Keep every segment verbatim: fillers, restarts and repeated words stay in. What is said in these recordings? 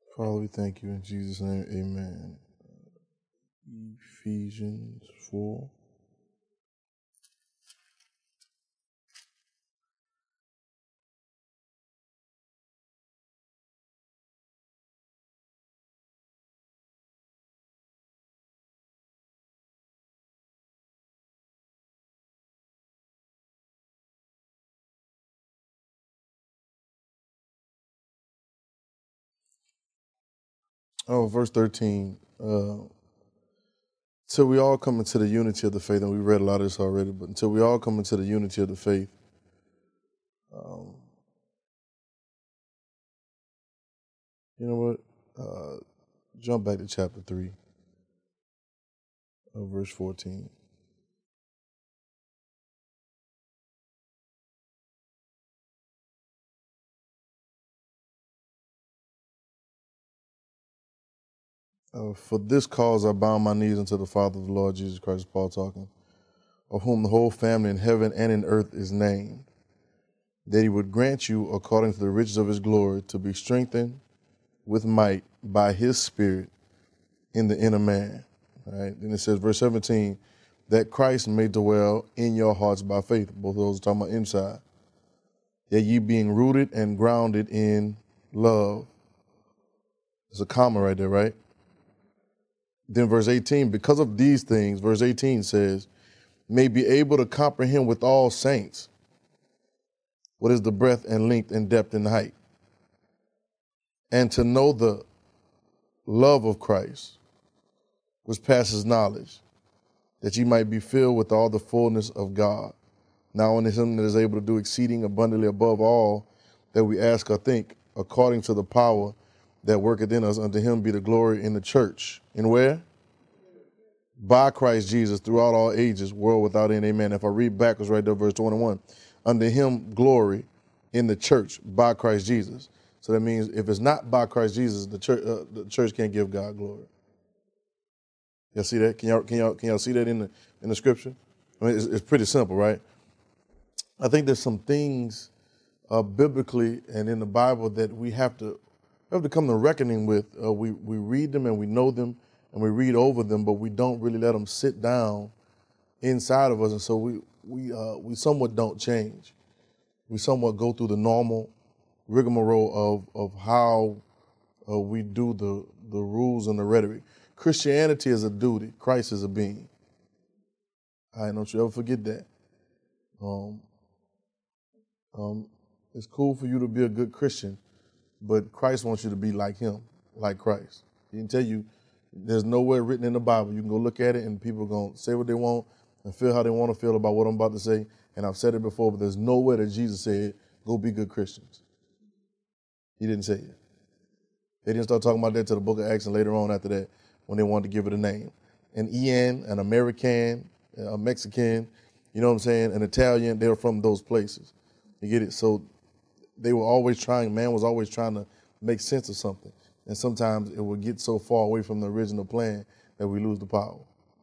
Father, we thank you in Jesus' name, amen. Ephesians four. Oh, verse thirteen. Uh, till we all come into the unity of the faith, and we read a lot of this already, but until we all come into the unity of the faith, um, you know what? Uh, jump back to chapter three, uh, verse fourteen. Uh, For this cause I bow my knees unto the Father of the Lord Jesus Christ, Paul talking, of whom the whole family in heaven and in earth is named, that he would grant you, according to the riches of his glory, to be strengthened with might by his Spirit in the inner man. All right. Then it says, verse seventeen, that Christ may dwell in your hearts by faith. Both of those are talking about inside. That ye being rooted and grounded in love. There's a comma right there, right? Then verse eighteen, because of these things, verse eighteen says, may be able to comprehend with all saints what is the breadth and length and depth and height, and to know the love of Christ, which passes knowledge, that ye might be filled with all the fullness of God. Now unto him that is able to do exceeding abundantly above all that we ask or think, according to the power that worketh in us, unto him be the glory in the church. In where? By Christ Jesus throughout all ages, world without end, amen. If I read backwards right there, verse twenty-one, unto him glory in the church by Christ Jesus. So that means if it's not by Christ Jesus, the church, uh, the church can't give God glory. Y'all see that? Can y'all, can y'all, can y'all see that in the in the scripture? I mean, it's, it's pretty simple, right? I think there's some things uh, biblically and in the Bible that we have to we have to come to reckoning with. Uh, we we read them and we know them and we read over them, but we don't really let them sit down inside of us, and so we we uh, we somewhat don't change. We somewhat go through the normal rigmarole of of how uh, we do the the rules and the rhetoric. Christianity is a duty. Christ is a being. All right, don't you ever forget that. Um, um, it's cool for you to be a good Christian, but Christ wants you to be like him, like Christ. He can tell you there's nowhere written in the Bible. You can go look at it and people are going to say what they want and feel how they want to feel about what I'm about to say. And I've said it before, but there's nowhere that Jesus said, go be good Christians. He didn't say it. They didn't start talking about that till the book of Acts and later on after that when they wanted to give it a name. An Ian, an American, a Mexican, you know what I'm saying, an Italian, they were from those places. You get it? So they were always trying, man was always trying to make sense of something. And sometimes it would get so far away from the original plan that we lose the power.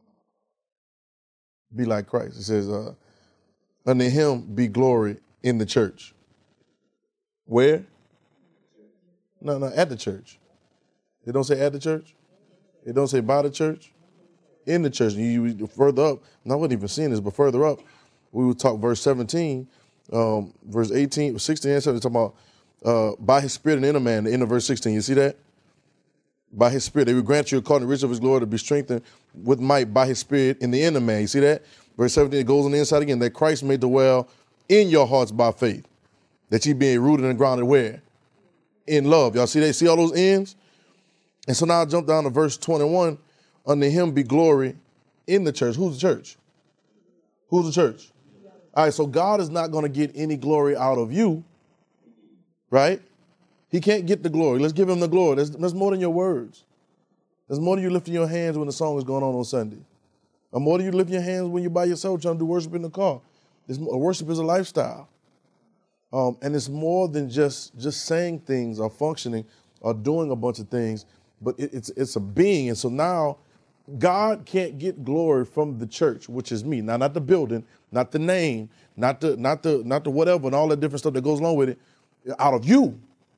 Be like Christ. It says, uh, unto him be glory in the church. Where? No, no, at the church. It don't say at the church. It don't say by the church. In the church. You, you further up, and I wasn't even seeing this, but further up, we would talk verse seventeen, um, verse eighteen, sixteen and seventeen, talking about uh, by his spirit and inner man, the end of verse sixteen. You see that? By his spirit, they will grant you according to the riches of his glory to be strengthened with might by his spirit in the inner man. You see that? Verse seventeen, it goes on the inside again, that Christ may dwell in your hearts by faith, that ye being rooted and grounded where? In love. Y'all see that? See all those ends? And so now I jump down to verse twenty-one. Unto him be glory in the church. Who's the church? Who's the church? All right, so God is not going to get any glory out of you, right? He can't get the glory. Let's give him the glory. There's, there's more than your words. There's more than you lifting your hands when the song is going on on Sunday. Or more than you lifting your hands when you're by yourself trying to do worship in the car. There's more, worship is a lifestyle. Um, and it's more than just, just saying things or functioning or doing a bunch of things, but it, it's, it's a being. And so now God can't get glory from the church, which is me. Now, not the building, not the name, not the, not the, not the whatever and all that different stuff that goes along with it, out of you.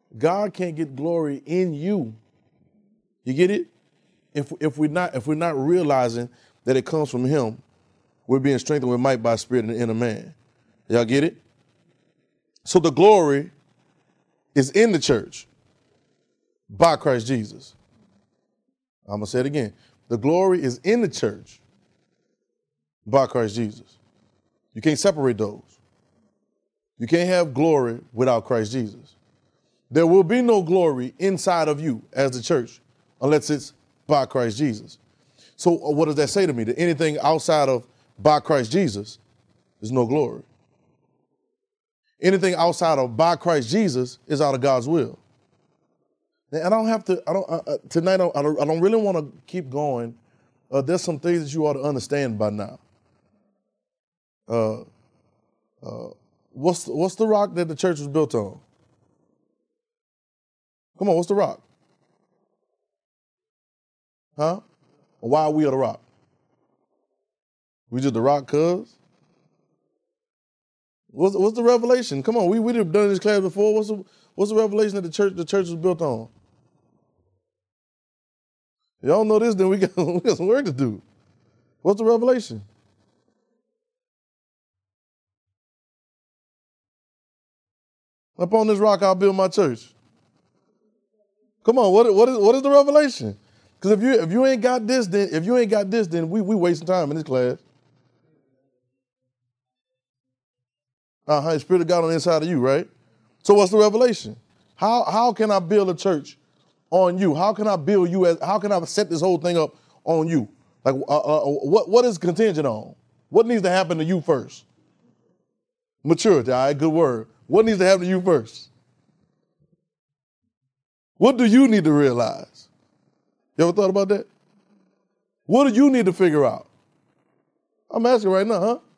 God can't get glory in you. You get it? If if we're not if we're not realizing that it comes from him, we're being strengthened with might by spirit in the inner man. Y'all get it? So the glory is in the church by Christ Jesus. I'm going to say it again. The glory is in the church by Christ Jesus. You can't separate those. You can't have glory without Christ Jesus. There will be no glory inside of you as the church unless it's by Christ Jesus. So what does that say to me? That anything outside of by Christ Jesus is no glory. Anything outside of by Christ Jesus is out of God's will. And I don't have to, I don't, uh, tonight, I don't, I don't, I don't really want to keep going. Uh, there's some things that you ought to understand by now. Uh, uh, what's, what's the rock that the church was built on? Come on, what's the rock? Huh? Why are we on the rock? We just the rock cuz? What's, what's the revelation? Come on, we we have done this class before. What's the what's the revelation that the church the church was built on? Y'all know this, then we got, we got some work to do. What's the revelation? Upon this rock I'll build my church. Come on, what what is what is the revelation? Because if you if you ain't got this, then if you ain't got this, then we we wasting time in this class. Uh-huh, the Spirit of God on the inside of you, right? So what's the revelation? How how can I build a church on you? How can I build you as? How can I set this whole thing up on you? Like, uh, uh, what what is contingent on? What needs to happen to you first? Maturity, all right, good word. What needs to happen to you first? What do you need to realize? You ever thought about that? What do you need to figure out? I'm asking right now, huh?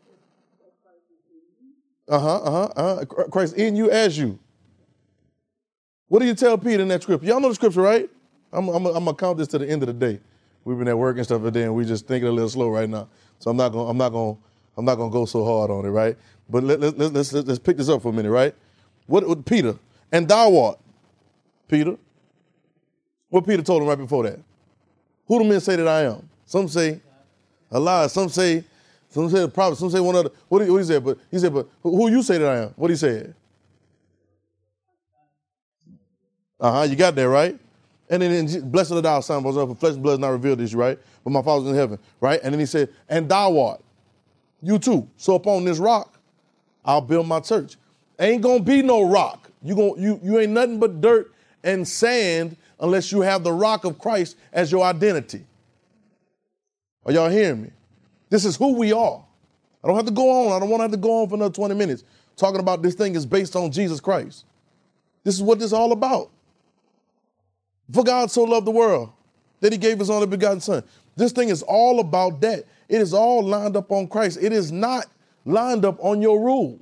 Uh-huh, uh-huh, uh-huh. Christ in you as you. What do you tell Peter in that scripture? Y'all know the scripture, right? I'm, I'm, I'm gonna count this to the end of the day. We've been at work and stuff today, and we just thinking a little slow right now. So I'm not gonna, I'm not gonna, I'm not gonna go so hard on it, right? But let, let, let, let's let's pick this up for a minute, right? What, what Peter and thou art, Peter? What Peter told him right before that? Who do men say that I am? Some say Allah. Some say, some say the prophet. Some say one other. What did, what he said? But he said, but who you say that I am? What he said? Uh huh. You got that right. And then in, blessed are thou, son, for flesh and blood is not revealed this, right? But my Father's in heaven, right? And then he said, and thou art, you too. So upon this rock, I'll build my church. Ain't gonna be no rock. You gon' you you ain't nothing but dirt and sand unless you have the rock of Christ as your identity. Are y'all hearing me? This is who we are. I don't have to go on. I don't want to have to go on for another twenty minutes talking about this thing is based on Jesus Christ. This is what this is all about. For God so loved the world that he gave his only begotten son. This thing is all about that. It is all lined up on Christ. It is not lined up on your rules.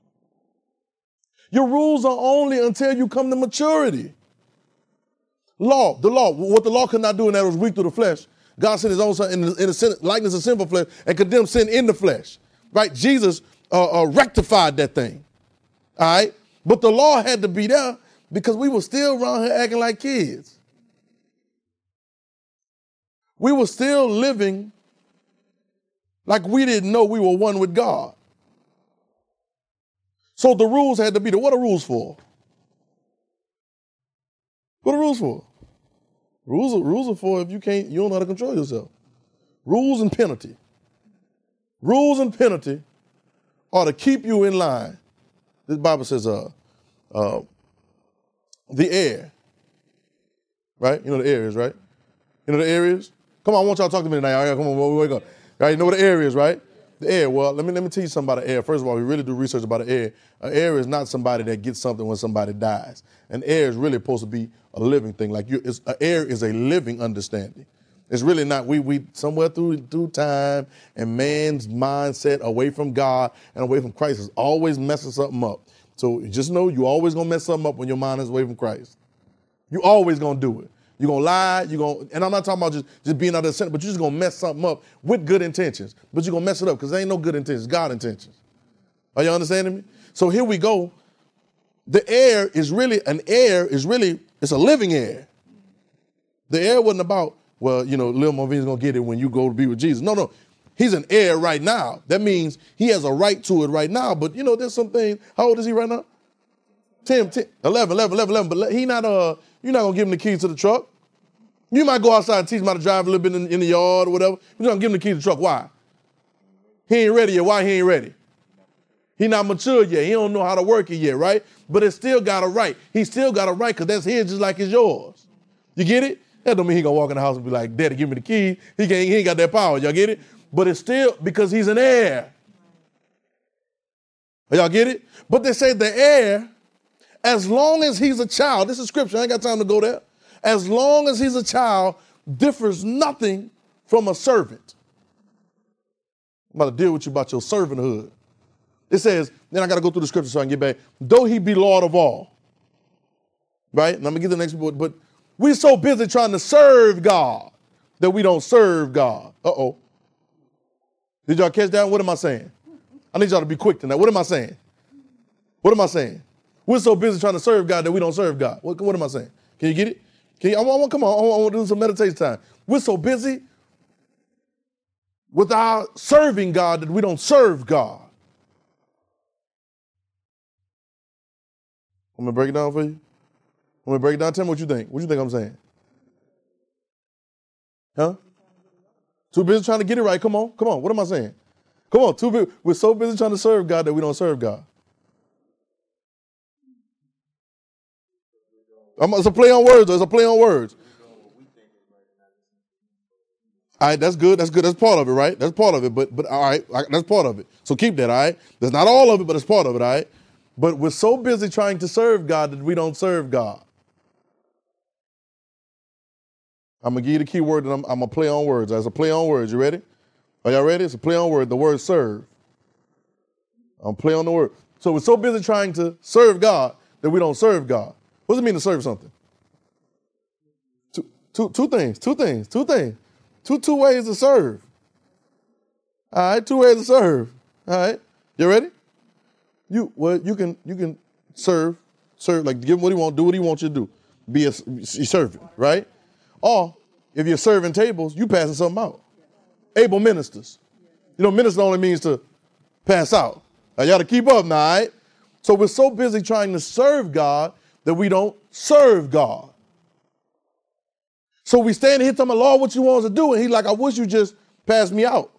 Your rules are only until you come to maturity. Law, the law, what the law could not do, and that was weak through the flesh. God sent his own son in the, in the sin, likeness of sinful flesh and condemned sin in the flesh. Right? Jesus uh, uh, rectified that thing. All right? But the law had to be there because we were still around here acting like kids. We were still living like we didn't know we were one with God. So the rules had to be there. What are rules for? What are rules for? Rules are, rules are for if you can't, you don't know how to control yourself. Rules and penalty. Rules and penalty are to keep you in line. This Bible says, uh, uh, the air, right? You know the air is, right? You know the air is? Come on, I want y'all to talk to me tonight. All right, come on, wake up. All right, you know what the air is, right? The air. Well, let me let me tell you something about the air. First of all, we really do research about the air. An air is not somebody that gets something when somebody dies. An air is really supposed to be a living thing. Like you, it's, an air is a living understanding. It's really not. We we somewhere through through time and man's mindset away from God and away from Christ is always messing something up. So just know you always gonna mess something up when your mind is away from Christ. You always gonna do it. You're going to lie, you're going to, and I'm not talking about just, just being out of the center, but you're just going to mess something up with good intentions. But you're going to mess it up because there ain't no good intentions, God intentions. Are you understanding me? So here we go. The heir is really, an heir is really, it's a living heir. The heir wasn't about, well, you know, Lil Marvin's going to get it when you go to be with Jesus. No, no. He's an heir right now. That means he has a right to it right now. But, you know, there's some things. How old is he right now? ten, ten, eleven, eleven, eleven, eleven. But he not, uh, you're not going to give him the keys to the truck. You might go outside and teach him how to drive a little bit in, in the yard or whatever. You're not going to give him the keys to the truck. Why? He ain't ready yet. Why he ain't ready? He not mature yet. He don't know how to work it yet, right? But it still got a right. He still got a right because that's his just like it's yours. You get it? That don't mean he gonna walk in the house and be like, Daddy, give me the key. He can't, he ain't got that power. Y'all get it? But it's still because he's an heir. Y'all get it? But they say the heir, as long as he's a child, this is scripture, I ain't got time to go there. As long as he's a child, differs nothing from a servant. I'm about to deal with you about your servanthood. It says, then I got to go through the scripture so I can get back. Though he be Lord of all. Right? And I'm going to get the next one. But we're so busy trying to serve God that we don't serve God. Uh-oh. Did y'all catch that? What am I saying? I need y'all to be quick tonight. What am I saying? What am I saying? We're so busy trying to serve God that we don't serve God. What, what am I saying? Can you get it? Can you, I want, come on. I want, I want to do some meditation time. We're so busy with our serving God that we don't serve God. I'm going to break it down for you. I'm going to break it down. Tell me what you think. What do you think I'm saying? Huh? Too busy trying to get it right. Come on. Come on. What am I saying? Come on. Too busy. We're so busy trying to serve God that we don't serve God. I'm, it's a play on words. It's a play on words. All right, that's good. That's good. That's part of it, right? That's part of it. But, but all right, that's part of it. So keep that, all right? That's not all of it, but it's part of it, all right? But we're so busy trying to serve God that we don't serve God. I'm going to give you the key word, and I'm, I'm going to play on words. That's a play on words. You ready? Are y'all ready? It's a play on word. The word serve. I'm play on the word. So we're so busy trying to serve God that we don't serve God. What does it mean to serve something? Two, two, two things. Two things. Two things. Two, two ways to serve. All right, two ways to serve. All right. You ready? You well, you can you can serve, serve, like give him what he wants, do what he wants you to do. Be a servant, right? Or if you're serving tables, you passing something out. Able ministers. You know, minister only means to pass out. Now, you got to keep up now, all right? So we're so busy trying to serve God that we don't serve God. So we stand here telling the Lord what you want us to do, and he's like, I wish you just passed me out.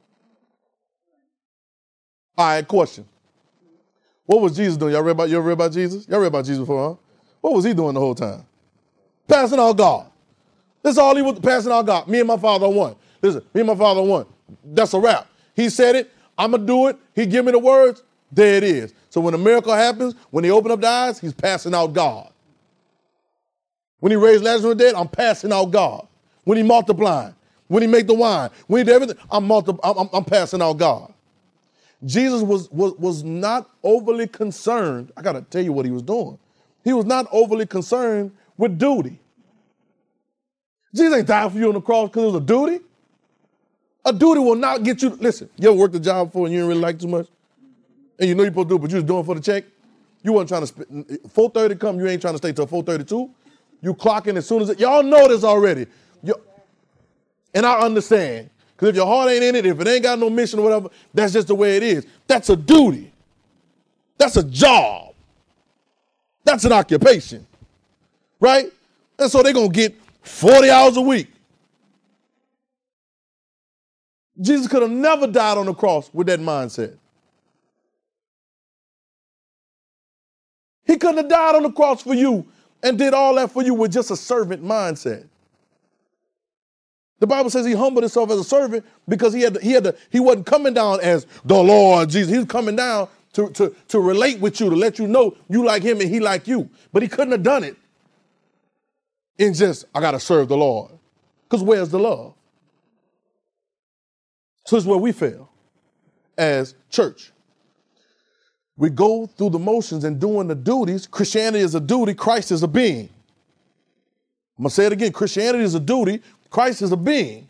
All right, question. What was Jesus doing? Y'all read about, you ever read about Jesus? Y'all read about Jesus before, huh? What was he doing the whole time? Passing out God. That's all he was, passing out God. Me and my Father are one. Listen, me and my Father are one. That's a wrap. He said it. I'm going to do it. He give me the words. There it is. So when a miracle happens, when he open up the eyes, he's passing out God. When he raised Lazarus from the dead, I'm passing out God. When he multiplying, when he make the wine, when he did everything, I'm, multi- I'm, I'm passing out God. Jesus was, was, was not overly concerned. I got to tell you what he was doing. He was not overly concerned with duty. Jesus ain't died for you on the cross because it was a duty. A duty will not get you. Listen, you ever worked a job before and you didn't really like it too much? And you know you're supposed to do it, but you was doing it for the check? You wasn't trying to, spend, four thirty come, you ain't trying to stay till four thirty-two. You clocking as soon as it, y'all know this already. You, and I understand. Because if your heart ain't in it, if it ain't got no mission or whatever, that's just the way it is. That's a duty. That's a job. That's an occupation. Right? And so they're going to get forty hours a week. Jesus could have never died on the cross with that mindset. He couldn't have died on the cross for you and did all that for you with just a servant mindset. The Bible says he humbled himself as a servant because he had to, he had to, he wasn't coming down as the Lord Jesus. He was coming down to, to, to relate with you, to let you know you like him and he like you. But he couldn't have done it in just, I got to serve the Lord. Because where's the love? So this is where we fail as church. We go through the motions and doing the duties. Christianity is a duty. Christ is a being. I'm going to say it again. Christianity is a duty. Christ is a being.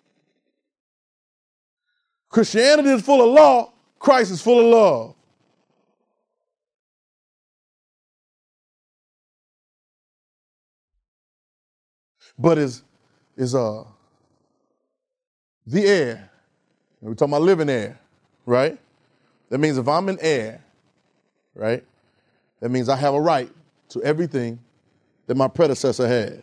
Christianity is full of law. Christ is full of love. but is is uh the heir. We're talking about living heir, right? That means if I'm an heir, right, that means I have a right to everything that my predecessor has.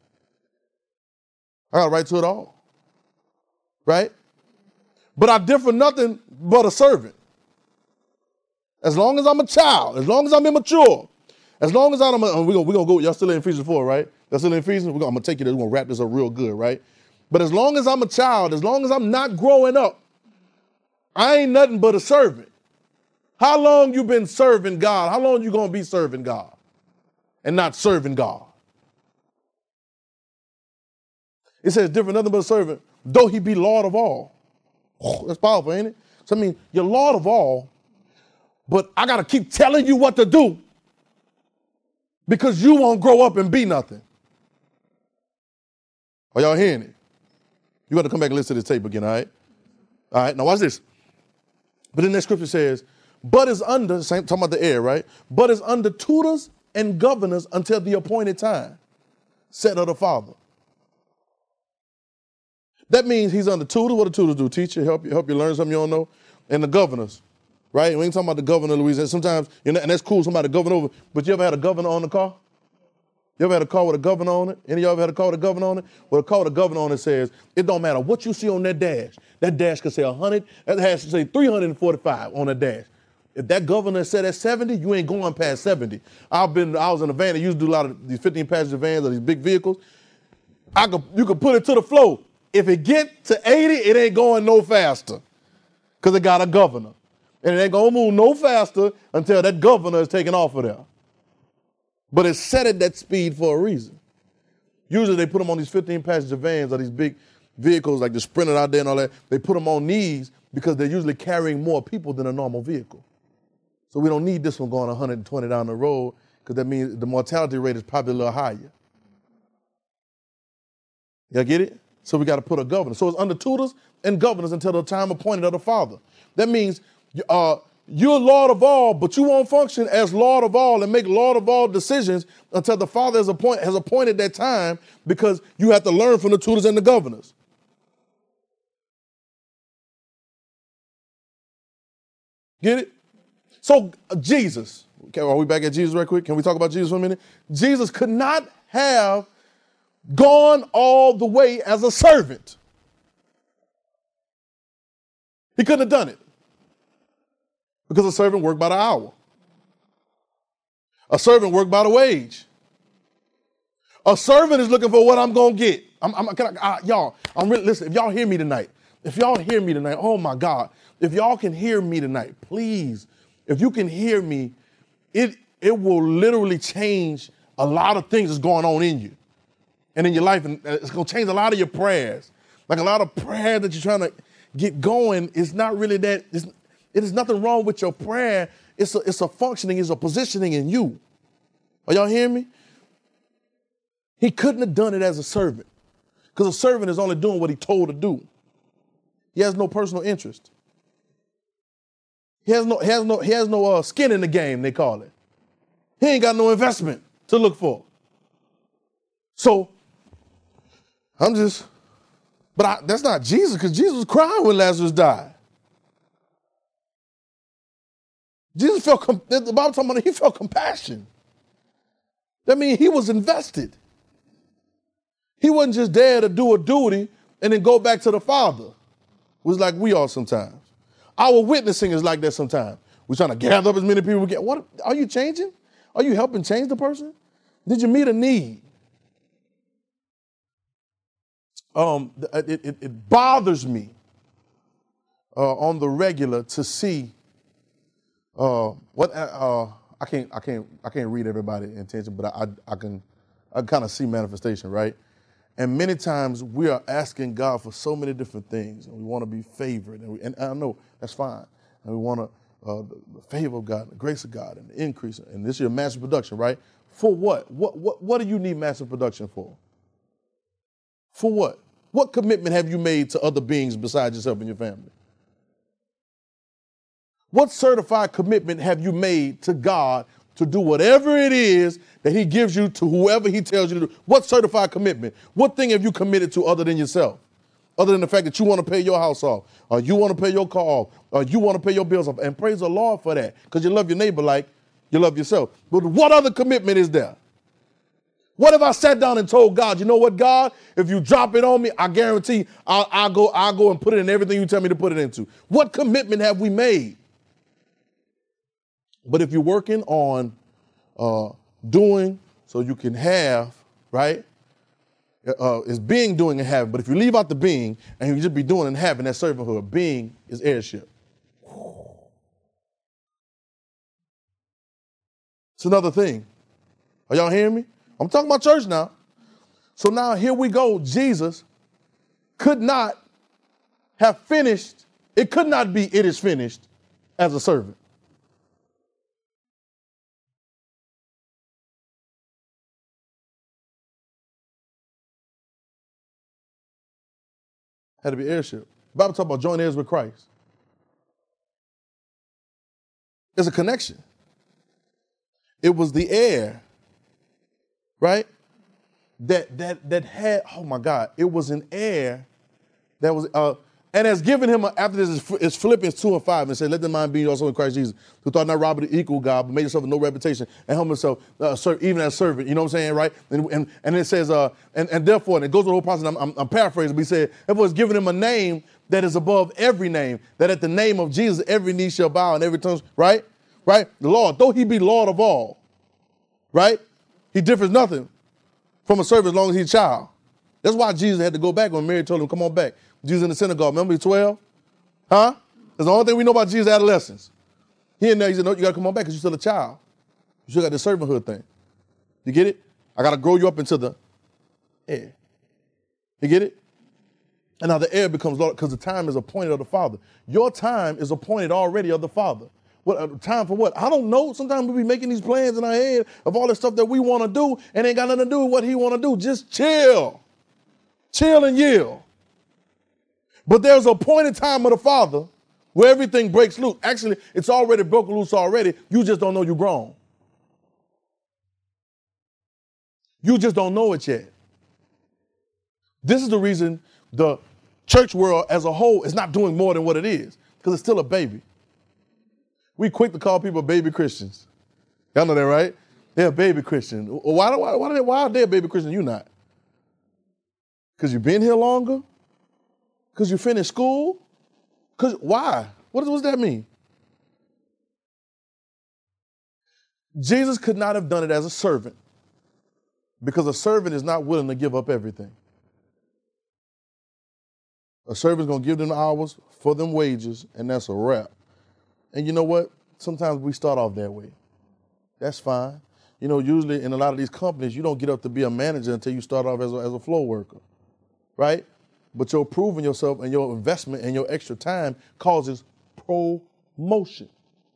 I got a right to it all, right? But I differ nothing but a servant. As long as I'm a child, as long as I'm immature, as long as I'm, we're gonna, we gonna go, y'all still in Ephesians four, right? Y'all still in Ephesians? We're gonna, I'm gonna take you there, we're gonna wrap this up real good, right? But as long as I'm a child, as long as I'm not growing up, I ain't nothing but a servant. How long you been serving God? How long you gonna be serving God and not serving God? It says different nothing but a servant, though he be Lord of all. Oh, that's powerful, ain't it? So I mean, you're Lord of all, but I gotta keep telling you what to do because you won't grow up and be nothing. Are y'all hearing it? You got to come back and listen to this tape again, all right? All right, now watch this. But then that scripture says, but is under, same, talking about the heir, right? But is under tutors and governors until the appointed time, set of the Father. That means he's under tutors. What do tutors do? Teach you, help you, help you learn something you don't know. And the governors, right? We ain't talking about the governor of Louisiana. Sometimes, you know, and that's cool, somebody governor over, but you ever had a governor on the car? You ever had a car with a governor on it? Any of y'all ever had a car with a governor on it? Well, a car with a governor on it says, it don't matter what you see on that dash. That dash can say one hundred, that dash can say three hundred forty-five on that dash. If that governor said at seventy, you ain't going past seventy. I've been, I was in a van that used to do a lot of these fifteen passenger vans or these big vehicles. I could, you could put it to the floor. If it get to eighty, it ain't going no faster because it got a governor. And it ain't gonna move no faster until that governor is taken off of there. But it's set at that speed for a reason. Usually they put them on these fifteen passenger vans or these big vehicles like the Sprinter out there and all that. They put them on these because they're usually carrying more people than a normal vehicle. So we don't need this one going one hundred twenty down the road because that means the mortality rate is probably a little higher. Y'all get it? So we got to put a governor. So it's under tutors and governors until the time appointed of the Father. That means uh, you're Lord of all, but you won't function as Lord of all and make Lord of all decisions until the Father has, appoint, has appointed that time because you have to learn from the tutors and the governors. Get it? So uh, Jesus, okay, are we back at Jesus right quick? Can we talk about Jesus for a minute? Jesus could not have gone all the way as a servant. He couldn't have done it because a servant worked by the hour. A servant worked by the wage. A servant is looking for what I'm going to get. I'm, I'm, can I, I, y'all, I'm really, listen, if y'all hear me tonight, if y'all hear me tonight, oh my God, if y'all can hear me tonight, please, if you can hear me, it, it will literally change a lot of things that's going on in you and in your life. And it's going to change a lot of your prayers. Like a lot of prayer that you're trying to get going is not really that, it's, it is nothing wrong with your prayer. It's a, it's a functioning, it's a positioning in you. Are y'all hearing me? He couldn't have done it as a servant because a servant is only doing what he told to do. He has no personal interest. He has no, he has no, he has no uh, skin in the game, they call it. He ain't got no investment to look for. So I'm just, but I, that's not Jesus because Jesus was crying when Lazarus died. Jesus felt, the Bible talking about he felt compassion. That means he was invested. He wasn't just there to do a duty and then go back to the Father. It was like we are sometimes. Our witnessing is like that sometimes. We're trying to gather up as many people as we get. What are you changing? Are you helping change the person? Did you meet a need? Um, it, it, it bothers me uh, on the regular to see uh, what uh, I can't I can't I can't read everybody's intention, but I I can I kind of see manifestation, right? And many times we are asking God for so many different things, and we want to be favored, and, we, and I know that's fine, and we want to uh, the, the favor of God, and the grace of God, and the increase, and this is your massive production, right? For what? What what what do you need massive production for? For what? What commitment have you made to other beings besides yourself and your family? What certified commitment have you made to God to do whatever it is that he gives you to whoever he tells you to do. What certified commitment? What thing have you committed to other than yourself? Other than the fact that you want to pay your house off, or you want to pay your car off, or you want to pay your bills off. And praise the Lord for that, because you love your neighbor like you love yourself. But what other commitment is there? What if I sat down and told God, you know what, God, if you drop it on me, I guarantee I'll, I'll go I'll go and put it in everything you tell me to put it into. What commitment have we made? But if you're working on uh, doing so you can have, right? Uh, is being, doing, and having. But if you leave out the being and you just be doing and having, that servanthood, being is heirship. It's another thing. Are y'all hearing me? I'm talking about church now. So now here we go. Jesus could not have finished. It could not be it is finished as a servant. Had to be heirship. The Bible talks about joint heirs with Christ. There's a connection. It was the heir, right? That that that had, oh my God, it was an heir that was, uh, and has given him, a, after this is, is Philippians two and five, and said, let the mind be also in Christ Jesus, who thought not robbery to equal God, but made himself of no reputation, and humbled himself, uh, serve, even as servant, you know what I'm saying, right? And and, and it says, uh, and, and therefore, and it goes to the whole process, I'm, I'm, I'm paraphrasing, but he said, therefore, it's given him a name that is above every name, that at the name of Jesus, every knee shall bow and every tongue, right? Right? The Lord, though he be Lord of all, right? He differs nothing from a servant as long as he's a child. That's why Jesus had to go back when Mary told him, come on back. Jesus in the synagogue, remember he's twelve? Huh? That's the only thing we know about Jesus' adolescence. He in there, he said, no, you got to come on back because you're still a child. You still got the servanthood thing. You get it? I got to grow you up into the heir. You get it? And now the heir becomes Lord because the time is appointed of the Father. Your time is appointed already of the Father. What uh, time for what? I don't know. Sometimes we be making these plans in our head of all the stuff that we want to do and ain't got nothing to do with what he want to do. Just chill. Chill and yield. But there's a appointed time of the Father where everything breaks loose. Actually, it's already broken loose already. You just don't know you're grown. You just don't know it yet. This is the reason the church world as a whole is not doing more than what it is, because it's still a baby. We quick to call people baby Christians. Y'all know that, right? They're a baby Christian. Why, why, why, why are they a baby Christian? You not? Because you've been here longer? Because you finished school? Because why? What does, what does that mean? Jesus could not have done it as a servant because a servant is not willing to give up everything. A servant's going to give them hours for them wages, and that's a wrap. And you know what? Sometimes we start off that way. That's fine. You know, usually in a lot of these companies, you don't get up to be a manager until you start off as a, as a floor worker, right? But you're proving yourself and your investment and your extra time causes promotion.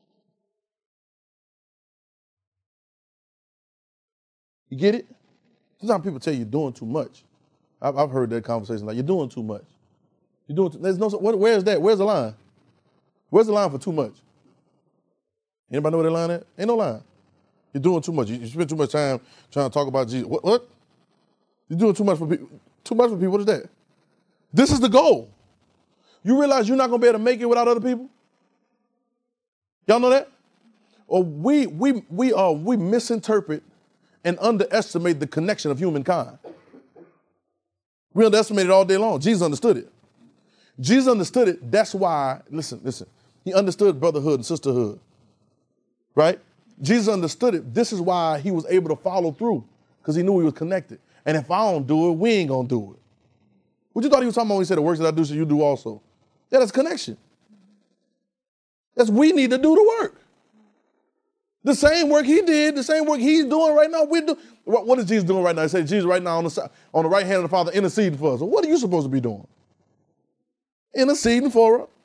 You get it? Sometimes people tell you you're doing too much. I've, I've heard that conversation, like, you're doing too much. You're doing too, there's no, what, where's that? Where's the line? Where's the line for too much? Anybody know where that line is? Ain't no line. You're doing too much. You, you spend too much time trying to talk about Jesus. What? What? You're doing too much for people. Too much for people. What is that? This is the goal. You realize you're not going to be able to make it without other people? Y'all know that? Or we we we uh we misinterpret and underestimate the connection of humankind. We underestimate it all day long. Jesus understood it. Jesus understood it. That's why, listen, listen. He understood brotherhood and sisterhood. Right? Jesus understood it. This is why he was able to follow through, because he knew he was connected. And if I don't do it, we ain't going to do it. What you thought he was talking about when he said the works that I do, so you do also? Yeah, that's connection. That's we need to do the work. The same work he did, the same work he's doing right now, we do. What, what is Jesus doing right now? He said Jesus right now on the side, on the right hand of the Father interceding for us. So what are you supposed to be doing? Interceding for us.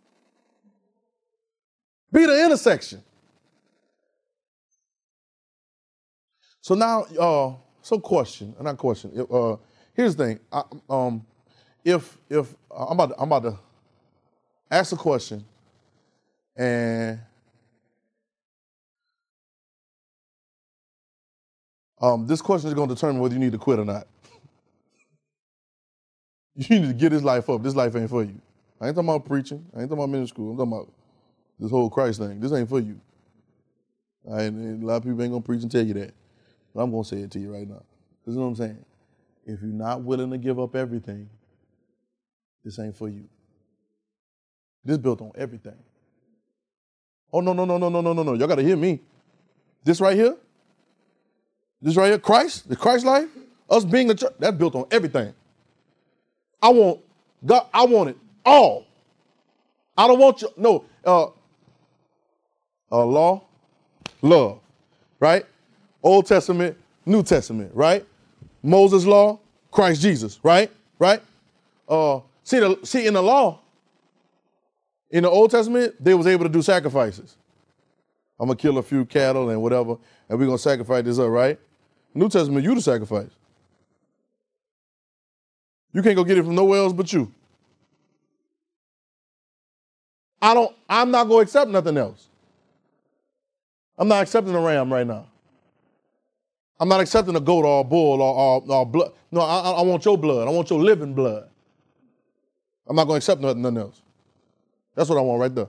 Be the intersection. So now, uh, some question, not question. Uh, here's the thing. I, um, if if uh, I'm about to, I'm about to ask a question, and Um, this question is going to determine whether you need to quit or not. You need to get this life up. This life ain't for you. I ain't talking about preaching. I ain't talking about ministry school. I'm talking about this whole Christ thing. This ain't for you. I, and a lot of people ain't going to preach and tell you that. But I'm going to say it to you right now. This is what I'm saying. If you're not willing to give up everything, this ain't for you. This built on everything. Oh, no, no, no, no, no, no, no, no. Y'all got to hear me. This right here, this right here, Christ, the Christ life, us being the church, that's built on everything. I want, God, I want it all. I don't want you, no, uh, uh, law, love, right? Old Testament, New Testament, right? Moses' law, Christ Jesus, right? Right? Uh, see, the, see, in the law, in the Old Testament, they was able to do sacrifices. I'm going to kill a few cattle and whatever, and we're going to sacrifice this up, right? New Testament, you the sacrifice. You can't go get it from nowhere else but you. I don't, I'm not going to accept nothing else. I'm not accepting a ram right now. I'm not accepting a goat or a bull or, or, or blood. No, I, I want your blood. I want your living blood. I'm not going to accept nothing, nothing else. That's what I want right there.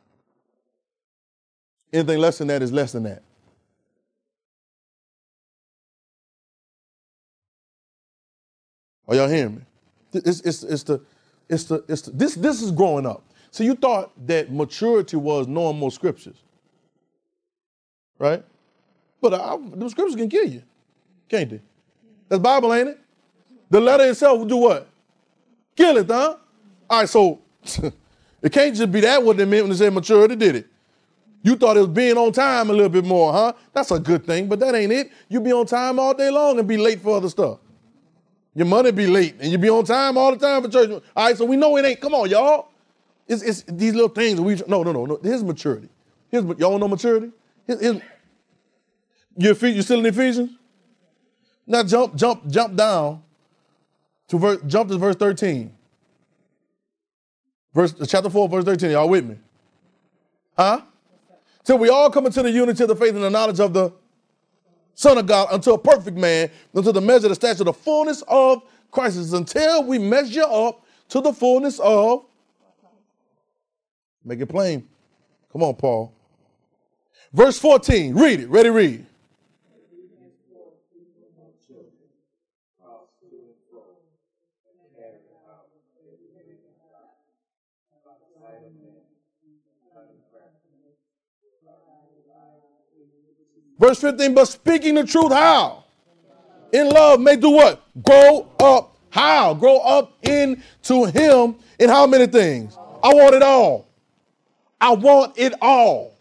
Anything less than that is less than that. Are y'all hearing me? It's, it's, it's the, it's the, it's the, this, this is growing up. So you thought that maturity was knowing more scriptures, right? But I, the scriptures can kill you, can't they? That's Bible, ain't it? The letter itself will do what? Kill it, huh? All right, so it can't just be that what they meant when they said maturity, did it? You thought it was being on time a little bit more, huh? That's a good thing, but that ain't it. You be on time all day long and be late for other stuff. Your money be late, and you be on time all the time for church. All right, so we know it ain't. Come on, y'all. It's, it's these little things. We no, no, no, no. Here's maturity. Here's y'all want to know maturity? Here's, here's, you you still in Ephesians? Now jump, jump, jump down to verse. Jump to verse thirteen. Verse chapter four, verse thirteen. Y'all with me? Huh? Till we all come into the unity of the faith and the knowledge of the Son of God, unto a perfect man, unto the measure of the stature of the fullness of Christ, until we measure up to the fullness of. Make it plain. Come on, Paul. Verse fourteen. Read it. Ready, read. Verse fifteen, but speaking the truth, how? In love may do what? Grow up. How? Grow up into him in how many things? I want it all. I want it all.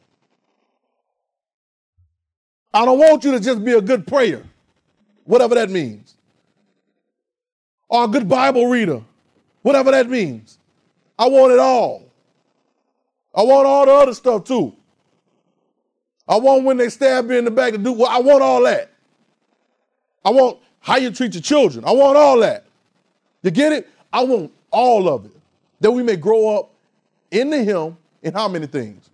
I don't want you to just be a good prayer, whatever that means. Or a good Bible reader, whatever that means. I want it all. I want all the other stuff too. I want when they stab me in the back to do, well, I want all that. I want how you treat your children. I want all that. You get it? I want all of it. That we may grow up into him in how many things?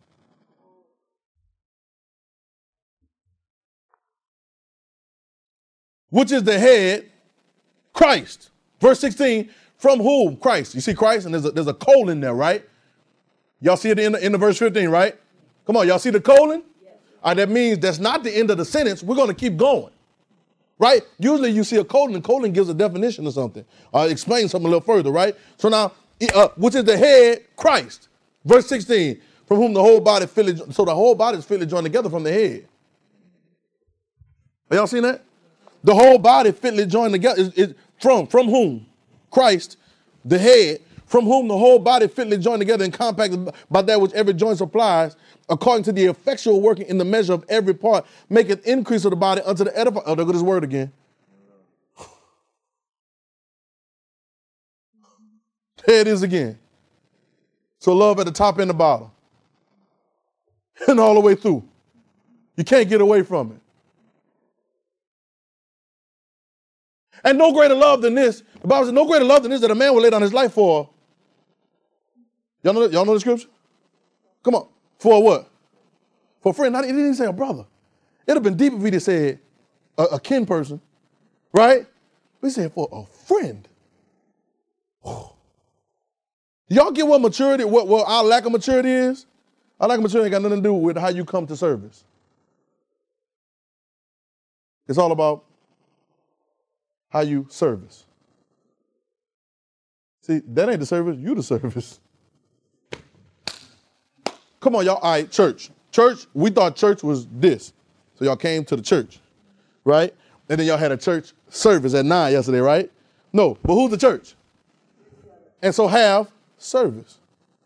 Which is the head, Christ. Verse sixteen, from whom? Christ. You see Christ? And there's a, there's a colon there, right? Y'all see it in the, in the verse fifteen, right? Come on, y'all see the colon? Yes. All right, that means that's not the end of the sentence. We're going to keep going, right? Usually you see a colon, and colon gives a definition of something. Uh, explain something a little further, right? So now, uh, which is the head, Christ. Verse sixteen, from whom the whole body fitly, so the whole body is fitly joined together from the head. Have y'all seen that? The whole body fitly joined together is, is from, from whom? Christ, the head, from whom the whole body fitly joined together and compacted by that which every joint supplies, according to the effectual working in the measure of every part, maketh increase of the body unto the edifying. Oh, there goes this word again. There it is again. So love at the top and the bottom. And all the way through. You can't get away from it. And no greater love than this. The Bible says no greater love than this that a man will lay down his life for. Y'all know, y'all know the scripture? Come on. For what? For a friend. Not, he didn't even say a brother. It would have been deep if he just said a, a kin person, right? We say for a friend. Y'all get what maturity, what, what our lack of maturity is? Our lack of maturity ain't got nothing to do with how you come to service. It's all about how you service. See, that ain't the service, you the service. Come on, y'all. All right, church. Church, we thought church was this. So y'all came to the church, right? And then y'all had a church service at nine yesterday, right? No, but who's the church? And so have service.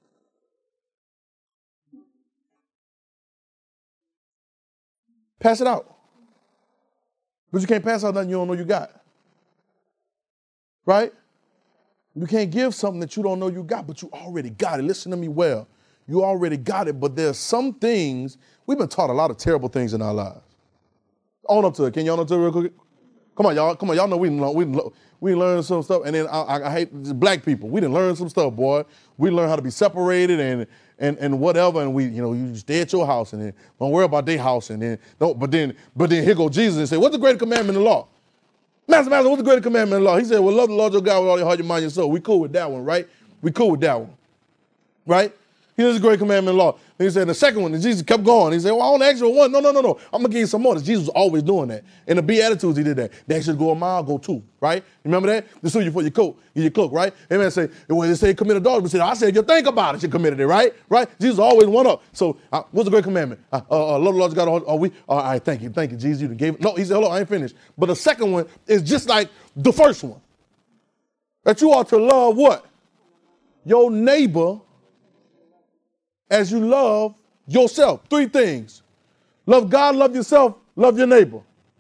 Pass it out. But you can't pass out nothing you don't know you got. Right? You can't give something that you don't know you got, but you already got it. Listen to me well. You already got it, but there's some things, we've been taught a lot of terrible things in our lives. Own up to it. Can you own up to it real quick? Come on, y'all. Come on, y'all know we didn't, we didn't, we learned some stuff, and then I, I, I hate black people. We didn't learn some stuff, boy. We learned how to be separated and and and whatever, and we, you know, you stay at your house, and then don't worry about their house, and then don't. But then, but then here go Jesus and say, "What's the greatest commandment in the law?" Master, master, what's the greatest commandment in the law? He said, "Well, love the Lord your God with all your heart, your mind, your soul." We cool with that one, right? We cool with that one, right? Here's the great commandment in the law. And he said, the second one, and Jesus kept going. He said, well, I want to ask you one. No, no, no, no. I'm going to give you some more. Jesus was always doing that. In the Beatitudes, he did that. They actually go a mile, go two, right? Remember that? They sue you for your coat, your cloak, right? Amen. Say, when they say commit adultery, say, I said, you think about it, you committed it, right? Right? Jesus always one up. So uh, what's the great commandment? Uh, uh, love the Lord God. Are we? Uh, all right, thank you. Thank you, Jesus. You gave it. No, he said, hold on, I ain't finished. But the second one is just like the first one. That you ought to love what? Your neighbor as you love yourself. Three things. Love God, love yourself, love your neighbor.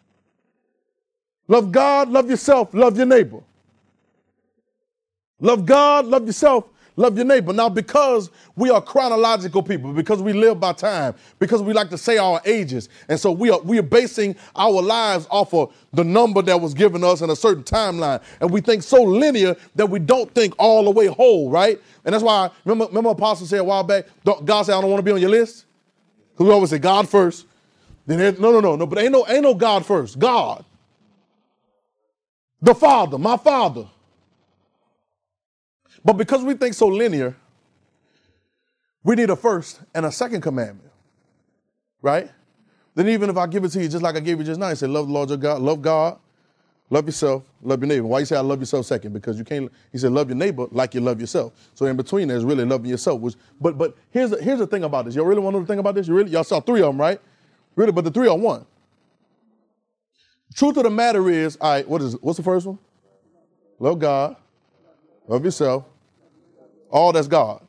Love God, love yourself, love your neighbor. Love God, love yourself, love your neighbor. Now, because we are chronological people, because we live by time, because we like to say our ages, and so we are we are basing our lives off of the number that was given us in a certain timeline, and we think so linear that we don't think all the way whole, right? And that's why, remember, remember Apostle said a while back, God said, I don't want to be on your list? Because we always say God first. Then no, no, no, no, but ain't no, ain't no God first. God. The Father, my Father. But because we think so linear, we need a first and a second commandment, right? Then even if I give it to you just like I gave you just now, I say, love the Lord your God, love God, love yourself, love your neighbor. Why you say I love yourself second? Because you can't, he said, love your neighbor like you love yourself. So in between there's really loving yourself. Which, but but here's the, here's the thing about this. Y'all really want to know the thing about this? You really, y'all saw three of them, right? Really, but the three are one. Truth of the matter is, all right, what is it? What's the first one? Love God, love yourself. All that's God.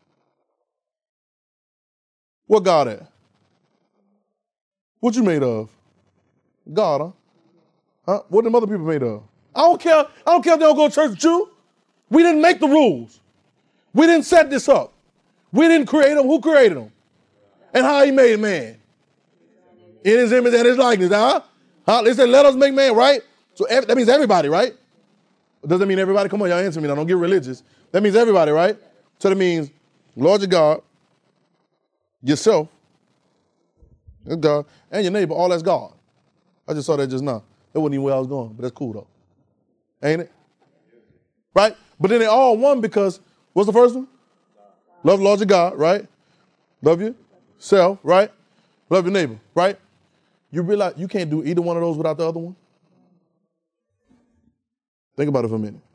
What God at? What you made of? God, huh? Huh? What them other people made of? I don't care. I don't care if they don't go to church with you. We didn't make the rules. We didn't set this up. We didn't create them. Who created them? And how he made man? In his image and his likeness, huh? Huh? They said, let us make man, right? So that means everybody, right? Does that mean everybody? Come on, y'all answer me now. Don't get religious. That means everybody, right? So that means Lord your God, yourself, God, and your neighbor, all that's God. I just saw that just now. That wasn't even where I was going, but that's cool though. Ain't it? Right? But then they all one because, what's the first one? Love the Lord your God, right? Love yourself, right? Love your neighbor, right? You realize you can't do either one of those without the other one? Think about it for a minute.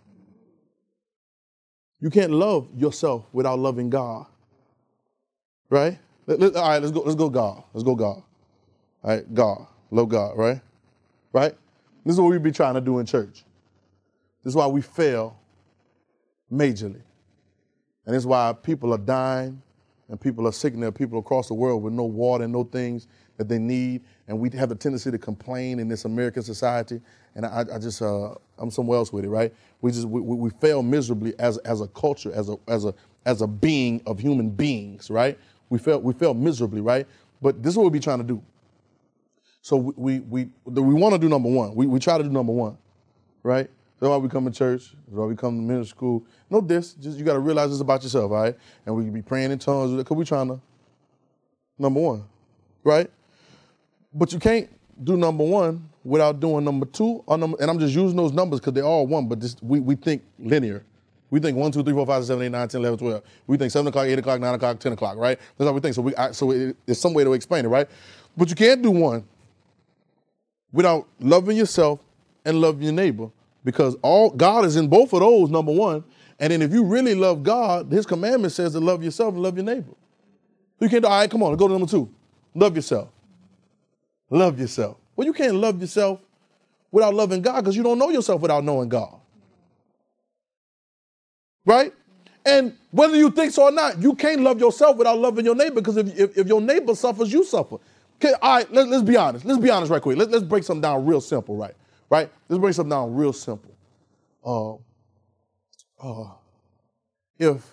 You can't love yourself without loving God, right? Let, let, all right, let's go. Let's go God. Let's go God. All right, God. Love God, right? Right? This is what we be trying to do in church. This is why we fail majorly. And this is why people are dying and people are sick, and there are people across the world with no water and no things that they need. And we have a tendency to complain in this American society. And I, I just, uh, I'm somewhere else with it, right? We just, we, we fail miserably as, as a culture, as a, as a, as a being of human beings, right? We fail, we fail miserably, right? But this is what we be trying to do. So we, we, we, we want to do number one. We, we try to do number one, right? That's why we come to church. That's why we come to ministry school. No this, just you got to realize this about yourself, all right? And we be praying in tongues because we trying to, number one, right? But you can't, do number one without doing number two, or number, and I'm just using those numbers because they're all one, but this, we, we think linear. We think one, two, three, four, five, six, seven, eight, nine, ten, eleven, twelve. We think seven o'clock, eight o'clock, nine o'clock, ten o'clock, right? That's how we think. So we, I, so it, it's some way to explain it, right? But you can't do one without loving yourself and loving your neighbor, because all God is in both of those, number one. And then if you really love God, his commandment says to love yourself and love your neighbor. You can't do, all right, come on, go to number two. Love yourself. Love yourself. Well, you can't love yourself without loving God because you don't know yourself without knowing God. Right? And whether you think so or not, you can't love yourself without loving your neighbor, because if, if, if your neighbor suffers, you suffer. Okay, all right, let, let's be honest. Let's be honest right quick. Let, let's break something down real simple, right? Right? Let's break something down real simple. Uh, uh, if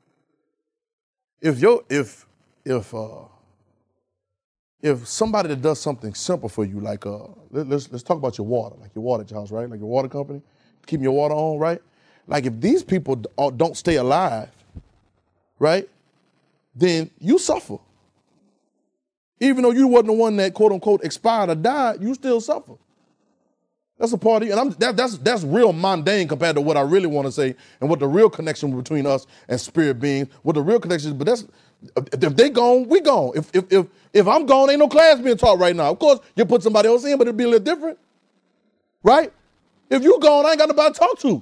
if your if if uh, if somebody that does something simple for you, like uh, let, let's let's talk about your water, like your water at your house, right? Like your water company, keeping your water on, right? Like if these people don't stay alive, right, then you suffer. Even though you wasn't the one that quote unquote expired or died, you still suffer. That's a part of you, and I'm, that, that's that's real mundane compared to what I really want to say and what the real connection between us and spirit beings, what the real connection is. But that's if they gone, we gone. If if if if I'm gone, ain't no class being taught right now. Of course, you put somebody else in, but it'll be a little different, right? If you gone, I ain't got nobody to talk to.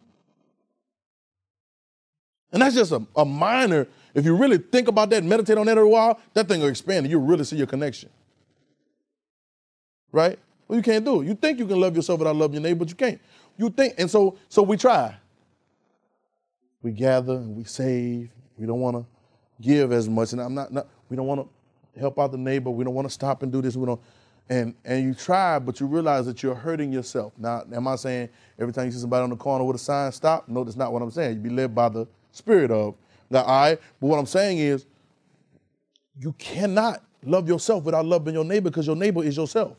And that's just a, a minor, if you really think about that and meditate on that for a while, that thing will expand and you'll really see your connection. Right? Well, you can't do it. You think you can love yourself without loving your neighbor, but you can't. You think, and so so we try. We gather and we save. We don't want to give as much. And I'm not, not we don't want to help out the neighbor. We don't want to stop and do this. We don't. And and you try, but you realize that you're hurting yourself. Now, am I saying every time you see somebody on the corner with a sign, stop? No, that's not what I'm saying. You be led by the spirit of. Now, all right, but what I'm saying is you cannot love yourself without loving your neighbor, because your neighbor is yourself.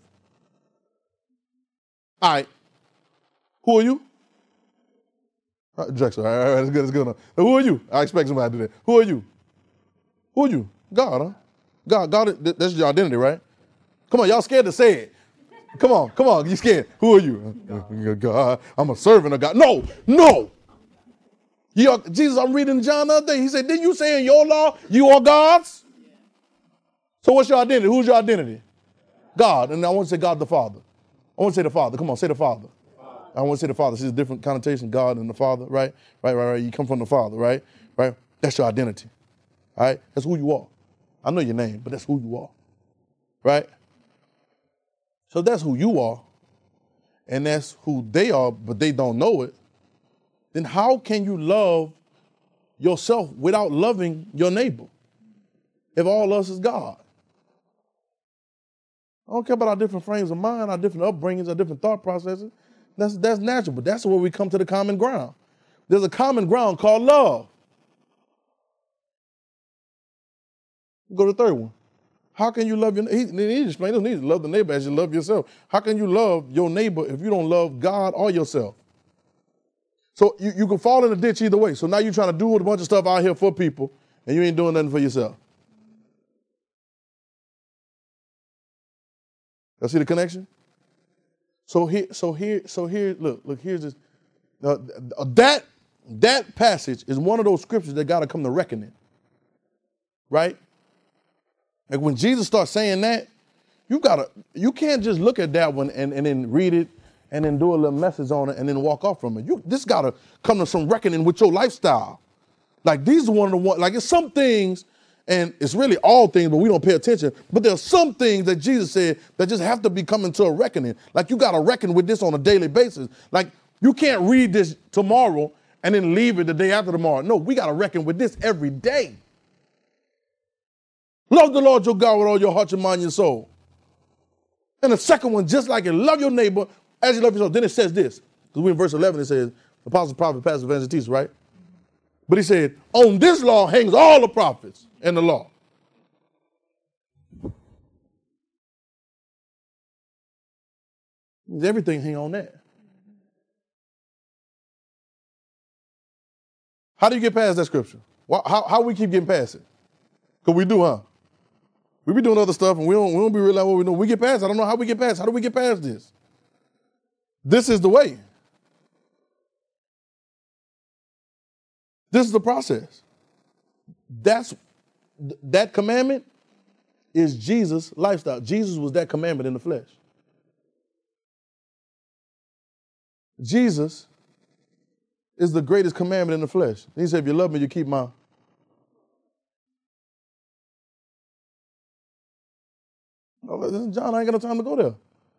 All right, who are you? All right, Drexel, all right, all right, that's good, that's good enough. Now, who are you? I expect somebody to do that. Who are you? Who are you? God, huh? God, God, that's your identity, right? Come on, y'all scared to say it. Come on, come on, you scared. Who are you? God. God, I'm a servant of God. No, no. You are, Jesus, I'm reading John the other day. He said, didn't you say in your law, you are God's? So what's your identity? Who's your identity? God. And I want to say God the Father. I want to say the Father. Come on, say the Father. Father. I want to say the Father. See, a different connotation, God and the Father, right? Right, right, right. You come from the Father, right? Right? That's your identity. All right? That's who you are. I know your name, but that's who you are. Right? So that's who you are, and that's who they are, but they don't know it. Then how can you love yourself without loving your neighbor if all else is God? I don't care about our different frames of mind, our different upbringings, our different thought processes. That's, that's natural, but that's where we come to the common ground. There's a common ground called love. Go to the third one. How can you love your neighbor? He, he explained this. You need to love the neighbor as you love yourself. How can you love your neighbor if you don't love God or yourself? So you, you can fall in the ditch either way. So now you're trying to do a bunch of stuff out here for people, and you ain't doing nothing for yourself. You see the connection? So here, so here, so here, look, look, here's this. Uh, that, that passage is one of those scriptures that got to come to reckoning. Right? Like when Jesus starts saying that, you gotta, you can't just look at that one and, and then read it and then do a little message on it and then walk off from it. You this gotta come to some reckoning with your lifestyle. Like these are one of the ones, like it's some things, and it's really all things, but we don't pay attention. But there's some things that Jesus said that just have to be coming to a reckoning. Like you gotta reckon with this on a daily basis. Like you can't read this tomorrow and then leave it the day after tomorrow. No, we gotta reckon with this every day. Love the Lord your God with all your heart, your mind, your soul. And the second one, just like it, love your neighbor as you love yourself. Then it says this, because we're in verse eleven, it says, apostle, prophet, pastor, evangelist, teacher, right? But he said, on this law hangs all the prophets and the law. Everything hang on that. How do you get past that scripture? How, how we keep getting past it? Because we do, huh? We be doing other stuff and we don't, we don't be realizing what we know. We get past. I don't know how we get past. How do we get past this? This is the way. This is the process. That's that commandment is Jesus' lifestyle. Jesus was that commandment in the flesh. Jesus is the greatest commandment in the flesh. He said, if you love me, you keep my. Oh, listen, John, I ain't got no time to go there.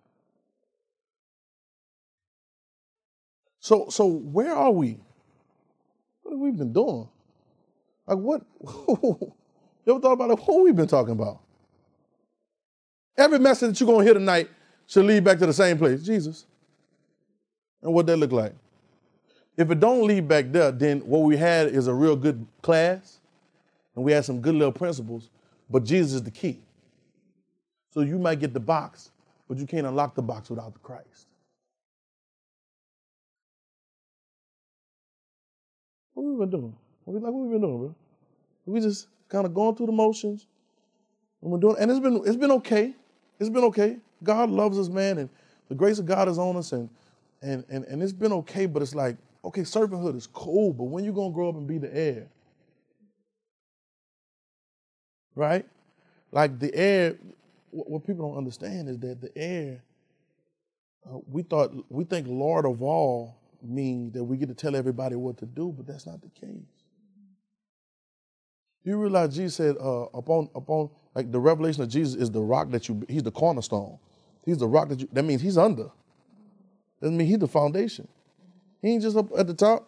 So, so where are we? What have we been doing? Like what? You ever thought about it? What we've been talking about? Every message that you're going to hear tonight should lead back to the same place, Jesus. And what that look like? If it don't lead back there, then what we had is a real good class, and we had some good little principles, but Jesus is the key. So you might get the box, but you can't unlock the box without the Christ. What we been doing? What we like? What we been doing, bro? We just kind of going through the motions, and we're doing, and it's been it's been okay. It's been okay. God loves us, man, and the grace of God is on us, and and and and it's been okay. But it's like, okay, servanthood is cool, but when you gonna grow up and be the heir, right? Like the heir. What people don't understand is that the heir, uh, we thought, we think Lord of all means that we get to tell everybody what to do, but that's not the case. You realize Jesus said, uh, upon, upon, like the revelation of Jesus is the rock that you, he's the cornerstone. He's the rock that you, that means he's under. Doesn't mean he's the foundation. He ain't just up at the top.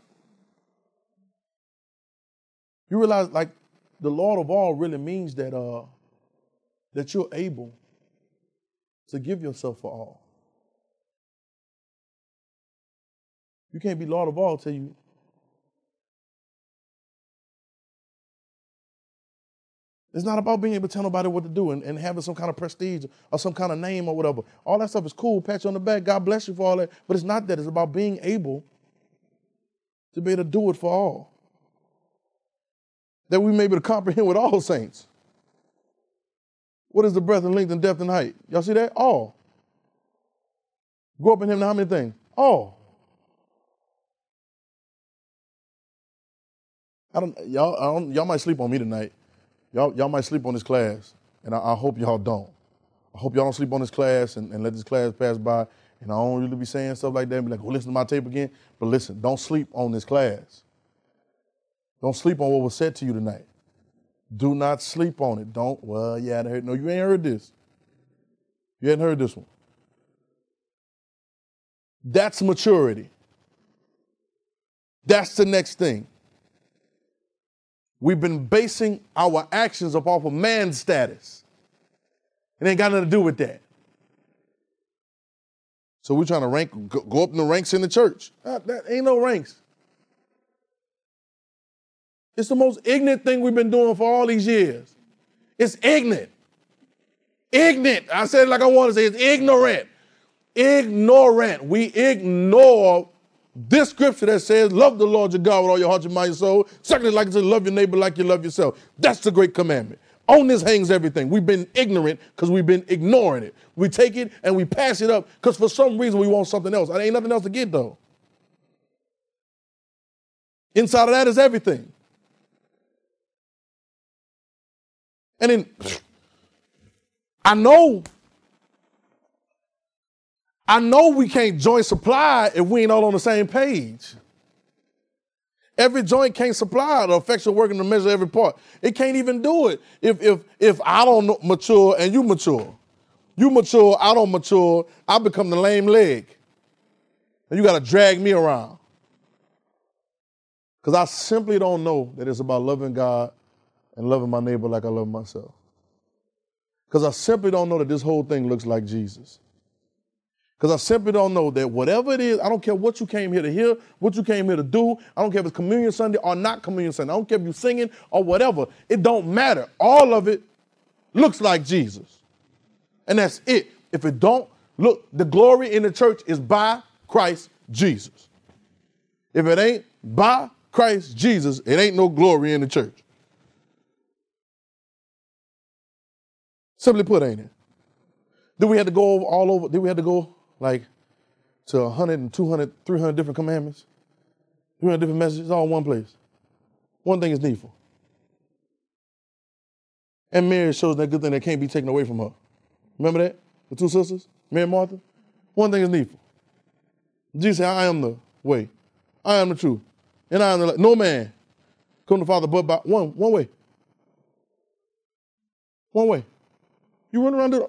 You realize like the Lord of all really means that, uh, that you're able to give yourself for all. You can't be Lord of all till you. It's not about being able to tell nobody what to do and, and having some kind of prestige or some kind of name or whatever. All that stuff is cool, pat you on the back, God bless you for all that. But it's not that. It's about being able to be able to do it for all. That we may be able to comprehend with all saints. What is the breadth and length and depth and height? Y'all see that? All. Go up in him to how many things? All. I don't, y'all, I don't, y'all might sleep on me tonight. Y'all, y'all might sleep on this class, and I, I hope y'all don't. I hope y'all don't sleep on this class and, and let this class pass by, and I don't really be saying stuff like that and be like, go listen to my tape again. But listen, don't sleep on this class. Don't sleep on what was said to you tonight. Do not sleep on it. Don't, well, yeah, I heard. No, you ain't heard this. You hadn't heard this one. That's maturity. That's the next thing. We've been basing our actions up off of man's status. It ain't got nothing to do with that. So we're trying to rank, go, go up in the ranks in the church. Uh, that ain't no ranks. It's the most ignorant thing we've been doing for all these years. It's ignorant. Ignorant. I said it like I want to say. It's ignorant. Ignorant. We ignore this scripture that says, love the Lord your God with all your heart, your mind, your soul. Secondly, like I said, love your neighbor like you love yourself. That's the great commandment. On this hangs everything. We've been ignorant because we've been ignoring it. We take it and we pass it up because for some reason we want something else. There ain't nothing else to get, though. Inside of that is everything. And then, I know, I know we can't joint supply if we ain't all on the same page. Every joint can't supply the effectual working to measure every part. It can't even do it if if if I don't mature and you mature. You mature, I don't mature, I become the lame leg. And you got to drag me around. Because I simply don't know that it's about loving God and loving my neighbor like I love myself. Because I simply don't know that this whole thing looks like Jesus. Because I simply don't know that whatever it is, I don't care what you came here to hear, what you came here to do. I don't care if it's Communion Sunday or not Communion Sunday. I don't care if you're singing or whatever. It don't matter. All of it looks like Jesus. And that's it. If it don't, look, the glory in the church is by Christ Jesus. If it ain't by Christ Jesus, it ain't no glory in the church. Simply put, ain't it? Did we have to go over all over? Did we have to go like to one hundred and two hundred, three hundred different commandments? three hundred different messages, all in one place. One thing is needful. And Mary shows that good thing that can't be taken away from her. Remember that? The two sisters, Mary and Martha? One thing is needful. Jesus said, I am the way. I am the truth. And I am the life. No man come to the Father but by one, one way. One way. You run around it.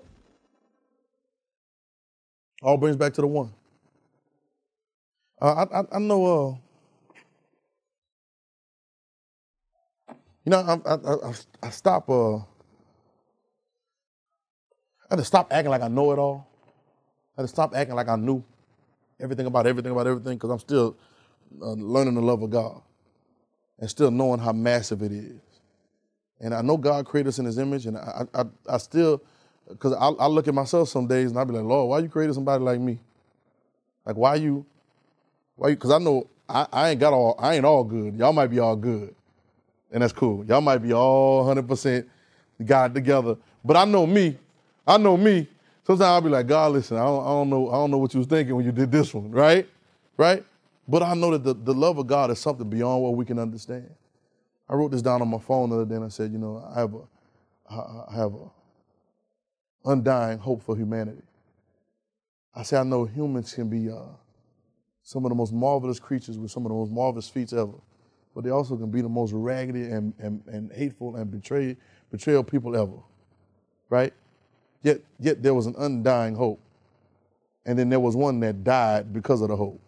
All brings back to the one. Uh, I, I, I know, uh, you know, I, I, I, I stop, uh, I had to stop acting like I know it all. I had to stop acting like I knew everything about everything about everything, because I'm still uh, learning the love of God and still knowing how massive it is. And I know God created us in his image, and I, I, I still, because I, I look at myself some days and I be like, Lord, why you created somebody like me? Like, why you, why you, because I know I, I ain't got all, I ain't all good. Y'all might be all good, and that's cool. Y'all might be all one hundred percent God together. But I know me, I know me. Sometimes I'll be like, God, listen, I don't, I don't know, I don't know what you was thinking when you did this one, right? Right? But I know that the, the love of God is something beyond what we can understand. I wrote this down on my phone the other day and I said, you know, I have a, I have a undying hope for humanity. I say I know humans can be uh, some of the most marvelous creatures with some of the most marvelous feats ever, but they also can be the most raggedy and, and, and hateful and betray, betrayal people ever, right? Yet, yet there was an undying hope, and then there was one that died because of the hope.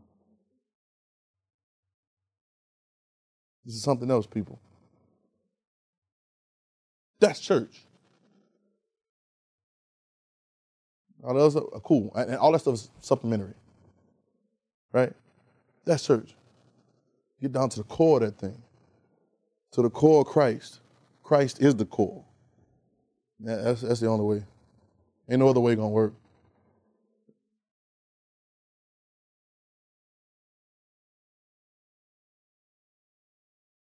This is something else, people. That's church. All that stuff are cool, and all that stuff is supplementary, right? That's church. Get down to the core of that thing, to the core of Christ. Christ is the core. That's, that's the only way. Ain't no other way gonna work.